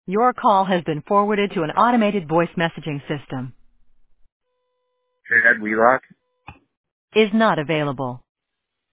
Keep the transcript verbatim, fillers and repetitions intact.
Your call has been forwarded to an automated voice messaging system. Chad Wheelock. Is not available.